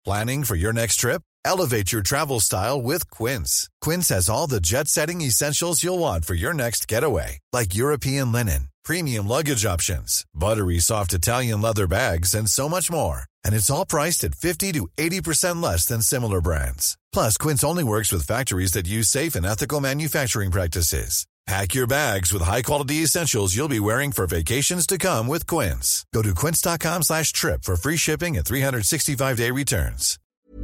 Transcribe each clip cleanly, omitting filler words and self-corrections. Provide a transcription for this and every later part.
Planning for your next trip? Elevate your travel style with Quince. Quince has all the jet-setting essentials you'll want for your next getaway, like European linen, premium luggage options, buttery soft Italian leather bags, and so much more. And it's all priced at 50 to 80% less than similar brands. Plus, Quince only works with factories that use safe and ethical manufacturing practices. Pack your bags with high-quality essentials you'll be wearing for vacations to come with Quince. Go to quince.com/trip for free shipping and 365-day returns.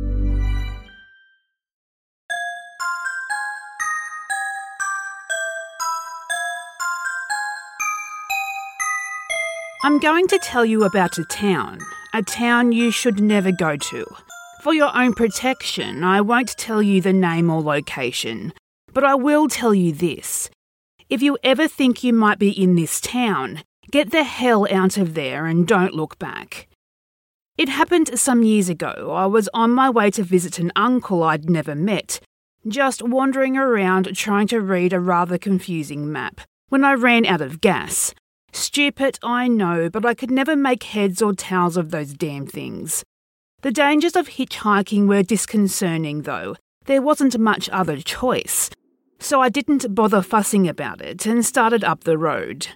I'm going to tell you about a town you should never go to. For your own protection, I won't tell you the name or location, but I will tell you this. If you ever think you might be in this town, get the hell out of there and don't look back. It happened some years ago. I was on my way to visit an uncle I'd never met, just wandering around trying to read a rather confusing map, when I ran out of gas. Stupid, I know, but I could never make heads or tails of those damn things. The dangers of hitchhiking were disconcerting, though. There wasn't much other choice. So I didn't bother fussing about it and started up the road.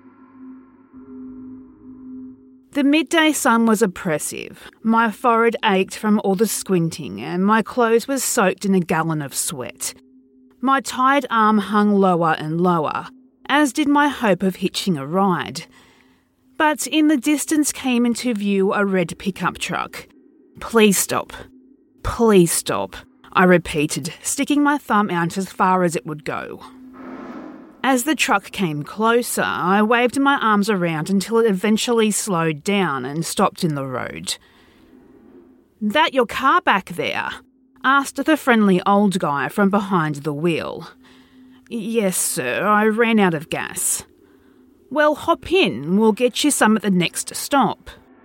The midday sun was oppressive. My forehead ached from all the squinting and my clothes were soaked in a gallon of sweat. My tired arm hung lower and lower, as did my hope of hitching a ride. But in the distance came into view a red pickup truck. "Please stop. Please stop," I repeated, sticking my thumb out as far as it would go. As the truck came closer, I waved my arms around until it eventually slowed down and stopped in the road. "That your car back there?" asked the friendly old guy from behind the wheel. "Yes, sir, I ran out of gas." "Well, hop in, we'll get you some at the next stop."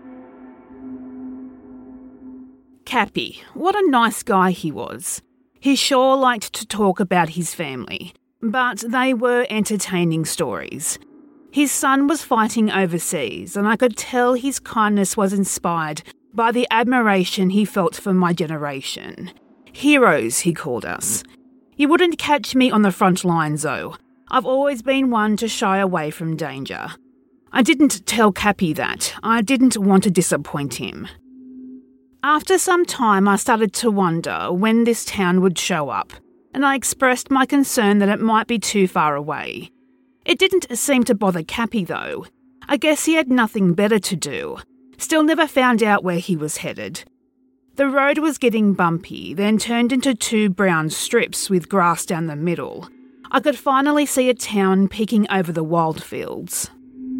Cappy, what a nice guy he was. He sure liked to talk about his family, but they were entertaining stories. His son was fighting overseas, and I could tell his kindness was inspired by the admiration he felt for my generation. Heroes, he called us. You wouldn't catch me on the front lines, though. I've always been one to shy away from danger. I didn't tell Cappy that. I didn't want to disappoint him. After some time, I started to wonder when this town would show up, and I expressed my concern that it might be too far away. It didn't seem to bother Cappy, though. I guess he had nothing better to do. Still never found out where he was headed. The road was getting bumpy, then turned into two brown strips with grass down the middle. I could finally see a town peeking over the wild fields.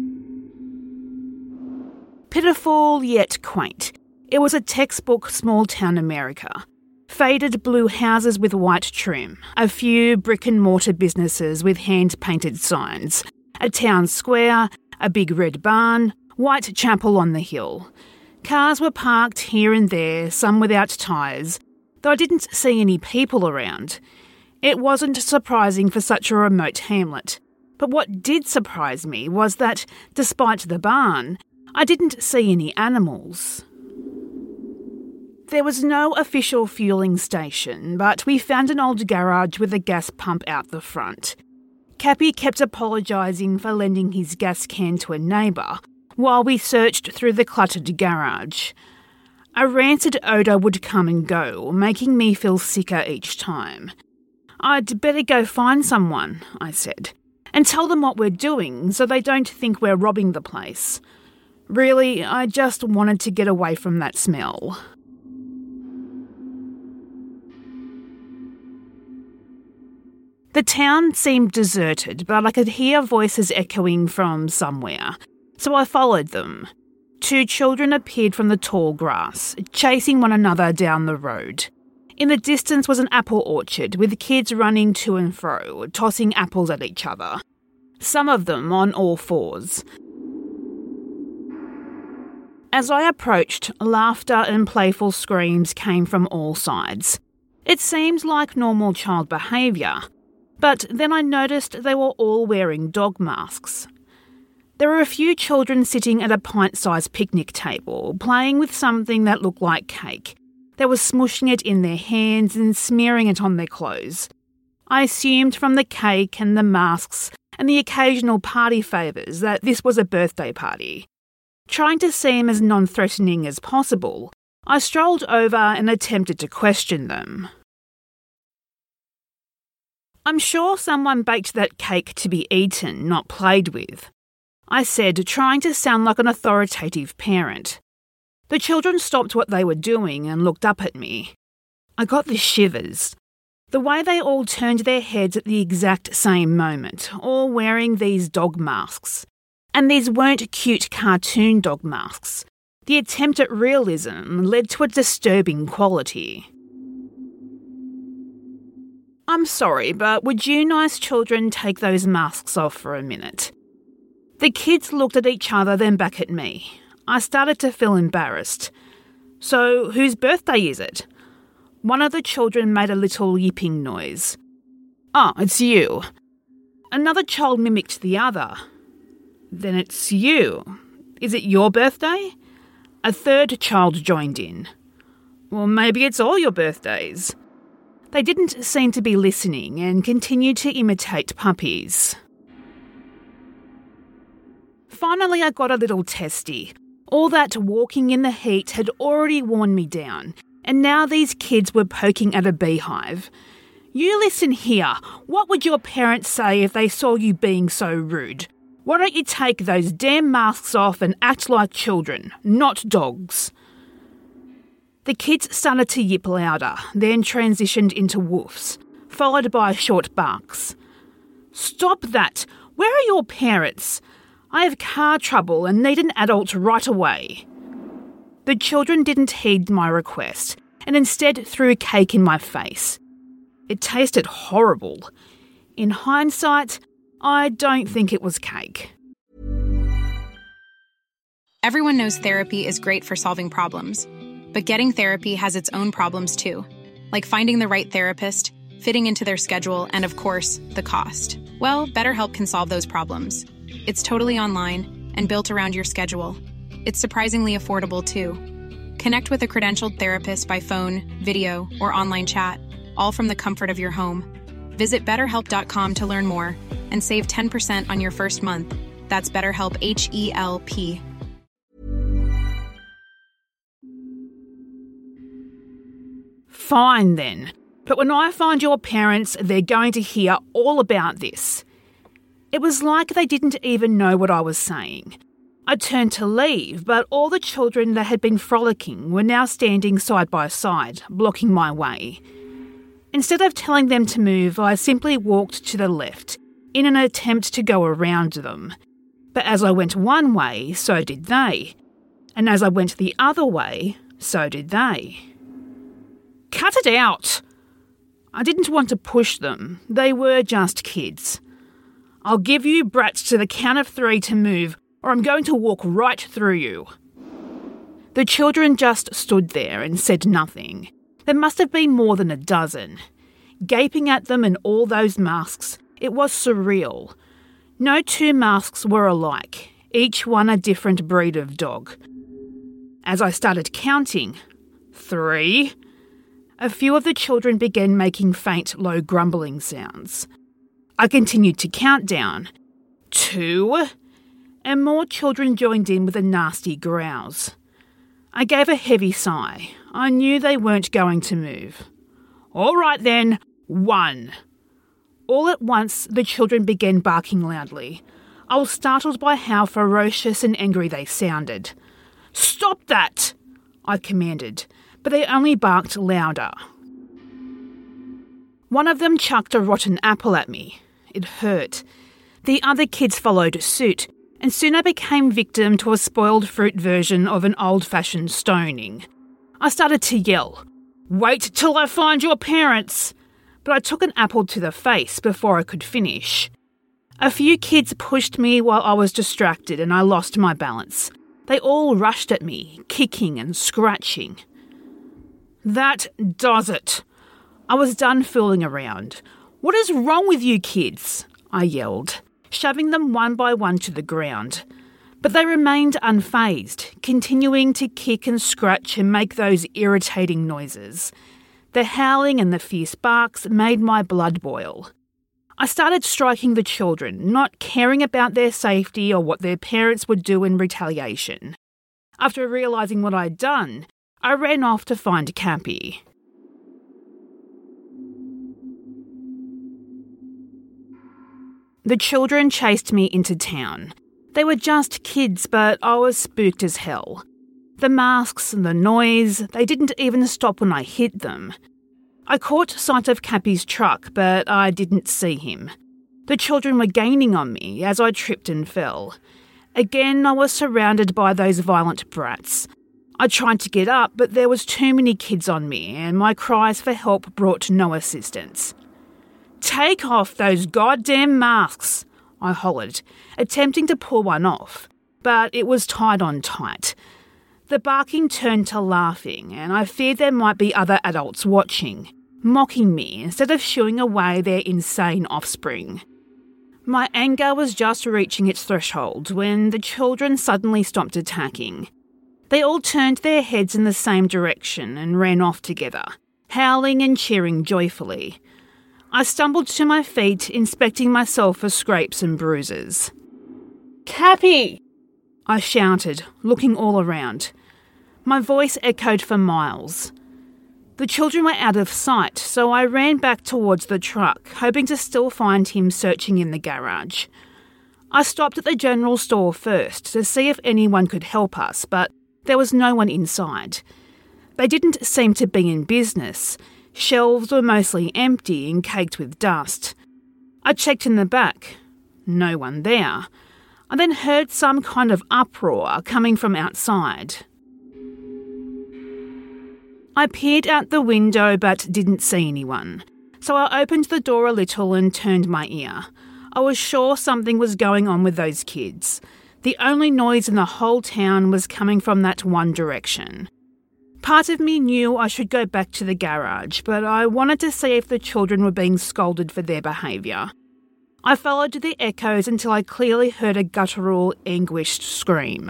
Pitiful yet quaint. It was a textbook small-town America. Faded blue houses with white trim, a few brick-and-mortar businesses with hand-painted signs, a town square, a big red barn, white chapel on the hill. Cars were parked here and there, some without tyres, though I didn't see any people around. It wasn't surprising for such a remote hamlet, but what did surprise me was that, despite the barn, I didn't see any animals. There was no official fueling station, but we found an old garage with a gas pump out the front. Cappy kept apologising for lending his gas can to a neighbour while we searched through the cluttered garage. A rancid odour would come and go, making me feel sicker each time. "I'd better go find someone," I said, "and tell them what we're doing so they don't think we're robbing the place." Really, I just wanted to get away from that smell. The town seemed deserted, but I could hear voices echoing from somewhere, so I followed them. Two children appeared from the tall grass, chasing one another down the road. In the distance was an apple orchard, with kids running to and fro, tossing apples at each other. Some of them on all fours. As I approached, laughter and playful screams came from all sides. It seemed like normal child behaviour, but then I noticed they were all wearing dog masks. There were a few children sitting at a pint-sized picnic table, playing with something that looked like cake. They were smushing it in their hands and smearing it on their clothes. I assumed from the cake and the masks and the occasional party favours that this was a birthday party. Trying to seem as non-threatening as possible, I strolled over and attempted to question them. "I'm sure someone baked that cake to be eaten, not played with," I said, trying to sound like an authoritative parent. The children stopped what they were doing and looked up at me. I got the shivers. The way they all turned their heads at the exact same moment, all wearing these dog masks. And these weren't cute cartoon dog masks. The attempt at realism led to a disturbing quality. "I'm sorry, but would you nice children take those masks off for a minute?" The kids looked at each other, then back at me. I started to feel embarrassed. "So, whose birthday is it?" One of the children made a little yipping noise. "Oh, it's you." Another child mimicked the other. "Then it's you. Is it your birthday?" A third child joined in. "Well, maybe it's all your birthdays." They didn't seem to be listening and continued to imitate puppies. Finally, I got a little testy. All that walking in the heat had already worn me down, and now these kids were poking at a beehive. "You listen here. What would your parents say if they saw you being so rude? Why don't you take those damn masks off and act like children, not dogs?" The kids started to yip louder, then transitioned into woofs, followed by short barks. "Stop that! Where are your parents? I have car trouble and need an adult right away." The children didn't heed my request and instead threw cake in my face. It tasted horrible. In hindsight, I don't think it was cake. Everyone knows therapy is great for solving problems, but getting therapy has its own problems too, like finding the right therapist, fitting into their schedule, and of course, the cost. Well, BetterHelp can solve those problems. It's totally online and built around your schedule. It's surprisingly affordable too. Connect with a credentialed therapist by phone, video, or online chat, all from the comfort of your home. Visit BetterHelp.com to learn more and save 10% on your first month. That's BetterHelp, H-E-L-P. Fine then, but when I find your parents, they're going to hear all about this. It was like they didn't even know what I was saying. I turned to leave, but all the children that had been frolicking were now standing side by side, blocking my way. Instead of telling them to move, I simply walked to the left, in an attempt to go around them. But as I went one way, so did they. And as I went the other way, so did they. "Cut it out!" I didn't want to push them. They were just kids. "I'll give you brats to the count of 3 to move, or I'm going to walk right through you." The children just stood there and said nothing. There must have been more than a dozen. Gaping at them in all those masks, it was surreal. No two masks were alike, each one a different breed of dog. As I started counting, 3, a few of the children began making faint, low grumbling sounds. I continued to count down, 2, and more children joined in with a nasty growls. I gave a heavy sigh. I knew they weren't going to move. "All right then, 1. All at once, the children began barking loudly. I was startled by how ferocious and angry they sounded. "Stop that!" I commanded, but they only barked louder. One of them chucked a rotten apple at me. It hurt. The other kids followed suit, and soon I became victim to a spoiled fruit version of an old-fashioned stoning. I started to yell, "Wait till I find your parents!" But I took an apple to the face before I could finish. A few kids pushed me while I was distracted and I lost my balance. They all rushed at me, kicking and scratching. That does it. I was done fooling around. "What is wrong with you kids?" I yelled, shoving them one by one to the ground. But they remained unfazed, continuing to kick and scratch and make those irritating noises. The howling and the fierce barks made my blood boil. I started striking the children, not caring about their safety or what their parents would do in retaliation. After realising what I'd done, I ran off to find Cappy. The children chased me into town. They were just kids, but I was spooked as hell. The masks and the noise, they didn't even stop when I hit them. I caught sight of Cappy's truck, but I didn't see him. The children were gaining on me as I tripped and fell. Again, I was surrounded by those violent brats. I tried to get up, but there was too many kids on me, and my cries for help brought no assistance. "Take off those goddamn masks," I hollered, attempting to pull one off, but it was tied on tight. The barking turned to laughing, and I feared there might be other adults watching, mocking me instead of shooing away their insane offspring. My anger was just reaching its threshold when the children suddenly stopped attacking. They all turned their heads in the same direction and ran off together, howling and cheering joyfully. I stumbled to my feet, inspecting myself for scrapes and bruises. "Cappy!" I shouted, looking all around. My voice echoed for miles. The children were out of sight, so I ran back towards the truck, hoping to still find him searching in the garage. I stopped at the general store first to see if anyone could help us, but there was no one inside. They didn't seem to be in business. Shelves were mostly empty and caked with dust. I checked in the back. No one there. I then heard some kind of uproar coming from outside. I peered out the window but didn't see anyone, so I opened the door a little and turned my ear. I was sure something was going on with those kids. The only noise in the whole town was coming from that one direction. Part of me knew I should go back to the garage, but I wanted to see if the children were being scolded for their behaviour. I followed the echoes until I clearly heard a guttural, anguished scream.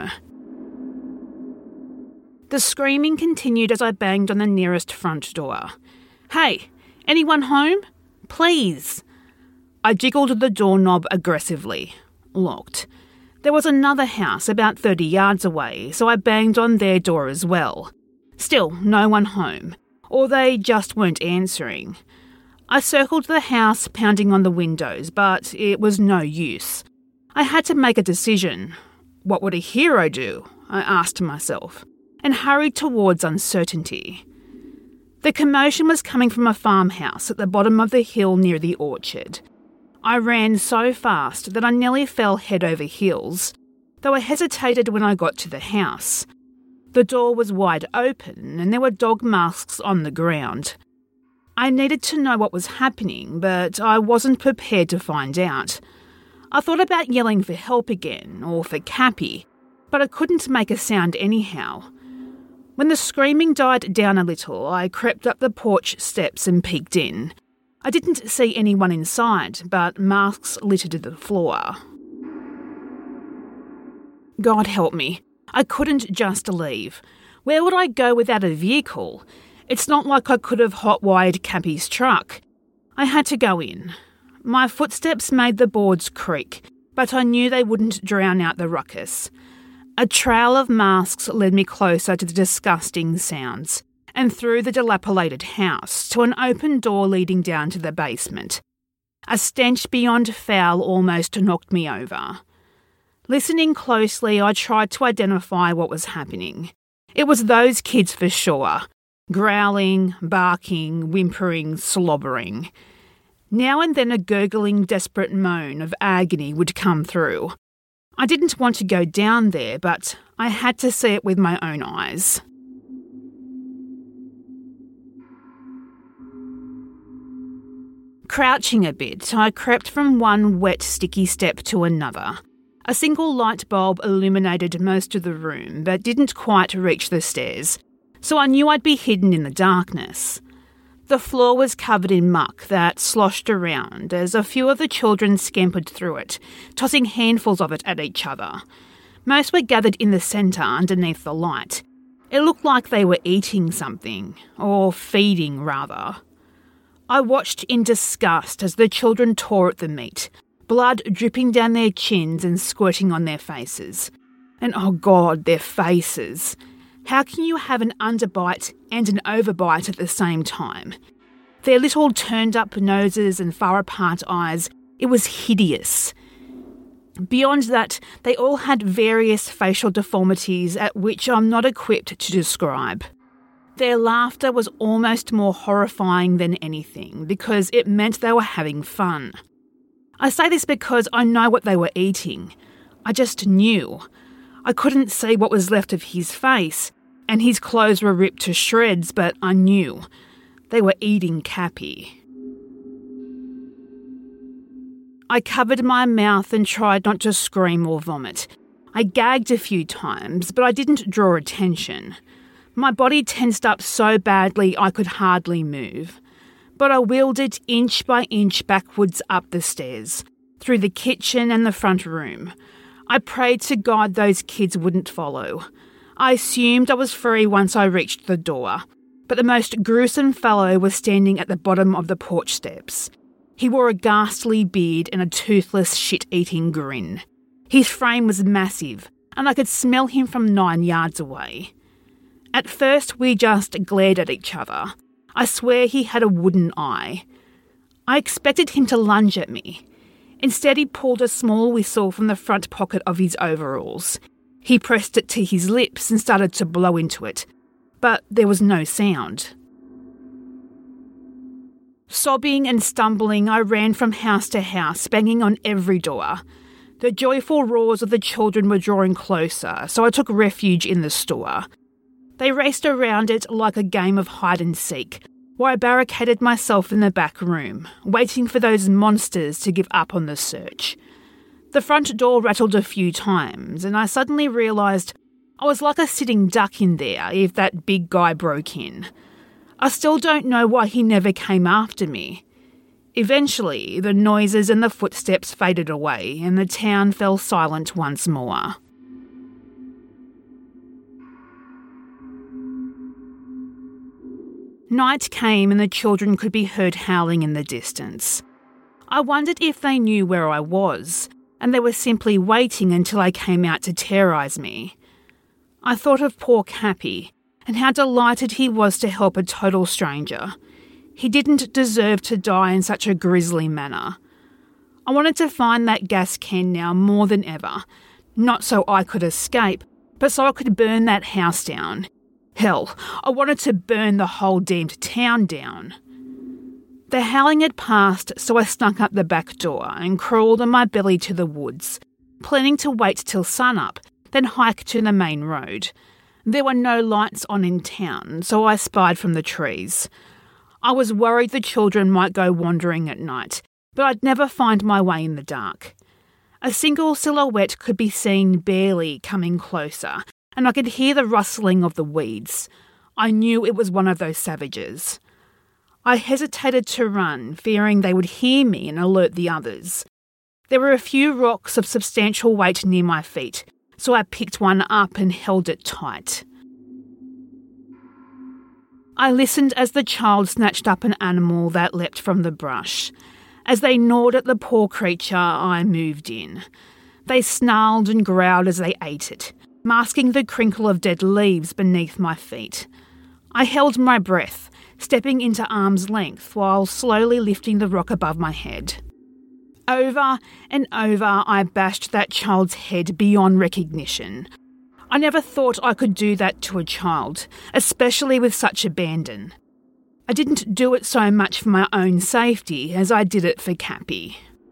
The screaming continued as I banged on the nearest front door. "Hey, anyone home? Please." I jiggled the doorknob aggressively. Locked. There was another house about 30 yards away, so I banged on their door as well. Still, no one home, or they just weren't answering. I circled the house, pounding on the windows, but it was no use. I had to make a decision. What would a hero do? I asked myself, and hurried towards uncertainty. The commotion was coming from a farmhouse at the bottom of the hill near the orchard. I ran so fast that I nearly fell head over heels, though I hesitated when I got to the house. The door was wide open and there were dog masks on the ground. I needed to know what was happening, but I wasn't prepared to find out. I thought about yelling for help again, or for Cappy, but I couldn't make a sound anyhow. When the screaming died down a little, I crept up the porch steps and peeked in. I didn't see anyone inside, but masks littered the floor. God help me. I couldn't just leave. Where would I go without a vehicle? It's not like I could have hot-wired Cappy's truck. I had to go in. My footsteps made the boards creak, but I knew they wouldn't drown out the ruckus. A trail of masks led me closer to the disgusting sounds, and through the dilapidated house to an open door leading down to the basement. A stench beyond foul almost knocked me over. Listening closely, I tried to identify what was happening. It was those kids for sure. Growling, barking, whimpering, slobbering. Now and then a gurgling, desperate moan of agony would come through. I didn't want to go down there, but I had to see it with my own eyes. Crouching a bit, I crept from one wet, sticky step to another. A single light bulb illuminated most of the room, but didn't quite reach the stairs, so I knew I'd be hidden in the darkness. The floor was covered in muck that sloshed around as a few of the children scampered through it, tossing handfuls of it at each other. Most were gathered in the centre underneath the light. It looked like they were eating something, or feeding rather. I watched in disgust as the children tore at the meat, blood dripping down their chins and squirting on their faces. And oh God, their faces. How can you have an underbite and an overbite at the same time? Their little turned-up noses and far-apart eyes, it was hideous. Beyond that, they all had various facial deformities at which I'm not equipped to describe. Their laughter was almost more horrifying than anything because it meant they were having fun. I say this because I know what they were eating. I just knew. I couldn't see what was left of his face, and his clothes were ripped to shreds, but I knew. They were eating Cappy. I covered my mouth and tried not to scream or vomit. I gagged a few times, but I didn't draw attention. My body tensed up so badly I could hardly move. But I wheeled it inch by inch backwards up the stairs, through the kitchen and the front room. I prayed to God those kids wouldn't follow. I assumed I was free once I reached the door, but the most gruesome fellow was standing at the bottom of the porch steps. He wore a ghastly beard and a toothless, shit-eating grin. His frame was massive, and I could smell him from 9 yards away. At first, we just glared at each other. I swear he had a wooden eye. I expected him to lunge at me. Instead, he pulled a small whistle from the front pocket of his overalls. He pressed it to his lips and started to blow into it, but there was no sound. Sobbing and stumbling, I ran from house to house, banging on every door. The joyful roars of the children were drawing closer, so I took refuge in the store. They raced around it like a game of hide and seek, while I barricaded myself in the back room, waiting for those monsters to give up on the search. The front door rattled a few times, and I suddenly realised I was like a sitting duck in there if that big guy broke in. I still don't know why he never came after me. Eventually, the noises and the footsteps faded away and the town fell silent once more. Night came and the children could be heard howling in the distance. I wondered if they knew where I was, and they were simply waiting until I came out to terrorise me. I thought of poor Cappy, and how delighted he was to help a total stranger. He didn't deserve to die in such a grisly manner. I wanted to find that gas can now more than ever, not so I could escape, but so I could burn that house down. Hell, I wanted to burn the whole damned town down. The howling had passed, so I snuck up the back door and crawled on my belly to the woods, planning to wait till sunup, then hike to the main road. There were no lights on in town, so I spied from the trees. I was worried the children might go wandering at night, but I'd never find my way in the dark. A single silhouette could be seen barely coming closer, and I could hear the rustling of the weeds. I knew it was one of those savages. I hesitated to run, fearing they would hear me and alert the others. There were a few rocks of substantial weight near my feet, so I picked one up and held it tight. I listened as the child snatched up an animal that leapt from the brush. As they gnawed at the poor creature, I moved in. They snarled and growled as they ate it, masking the crinkle of dead leaves beneath my feet. I held my breath, stepping into arm's length while slowly lifting the rock above my head. Over and over I bashed that child's head beyond recognition. I never thought I could do that to a child, especially with such abandon. I didn't do it so much for my own safety as I did it for Cappy.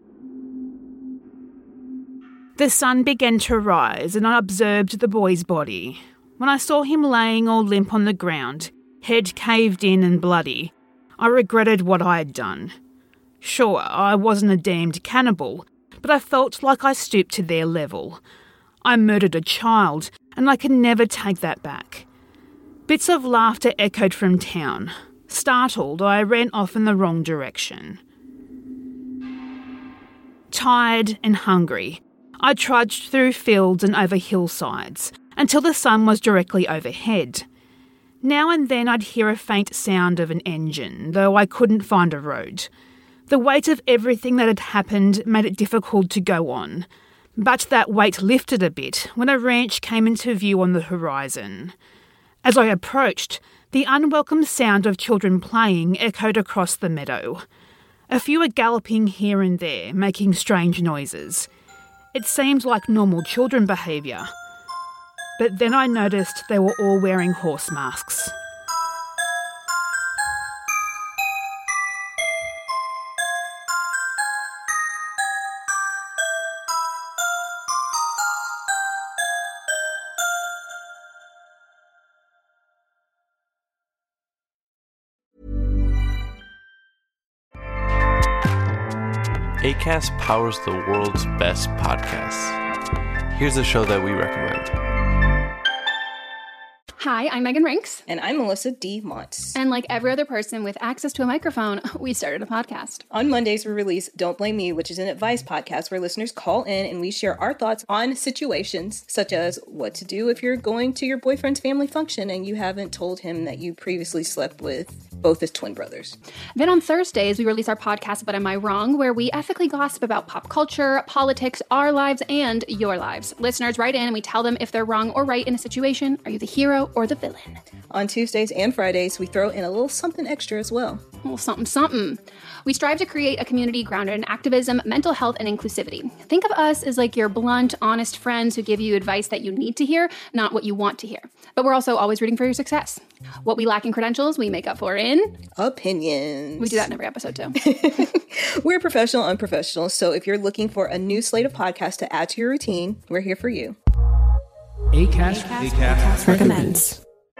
The sun began to rise and I observed the boy's body. When I saw him laying all limp on the ground, head caved in and bloody, I regretted what I had done. Sure, I wasn't a damned cannibal, but I felt like I stooped to their level. I murdered a child, and I can never take that back. Bits of laughter echoed from town. Startled, I ran off in the wrong direction. Tired and hungry, I trudged through fields and over hillsides until the sun was directly overhead. Now and then I'd hear a faint sound of an engine, though I couldn't find a road. The weight of everything that had happened made it difficult to go on, but that weight lifted a bit when a ranch came into view on the horizon. As I approached, the unwelcome sound of children playing echoed across the meadow. A few were galloping here and there, making strange noises. It seemed like normal children behaviour. But then I noticed they were all wearing horse masks. Acast powers the world's best podcasts. Here's a show that we recommend. Hi, I'm Megan Rinks. And I'm Melissa D. Montz. And like every other person with access to a microphone, we started a podcast. On Mondays, we release Don't Blame Me, which is an advice podcast where listeners call in and we share our thoughts on situations such as what to do if you're going to your boyfriend's family function and you haven't told him that you previously slept with both his twin brothers. Then on Thursdays, we release our podcast, But Am I Wrong?, where we ethically gossip about pop culture, politics, our lives, and your lives. Listeners write in and we tell them if they're wrong or right in a situation. Are you the hero or the villain? On Tuesdays and Fridays, we throw in a little something extra as well. A little something. We strive to create a community grounded in activism, mental health, and inclusivity. Think of us as like your blunt, honest friends who give you advice that you need to hear, not what you want to hear. But we're also always rooting for your success. What we lack in credentials, we make up for in opinions. We do that in every episode too. We're professional, unprofessional, so if you're looking for a new slate of podcasts to add to your routine, we're here for you. Acast recommends.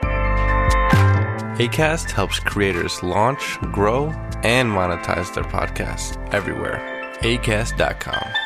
Acast helps creators launch, grow, and monetize their podcasts everywhere. Acast.com.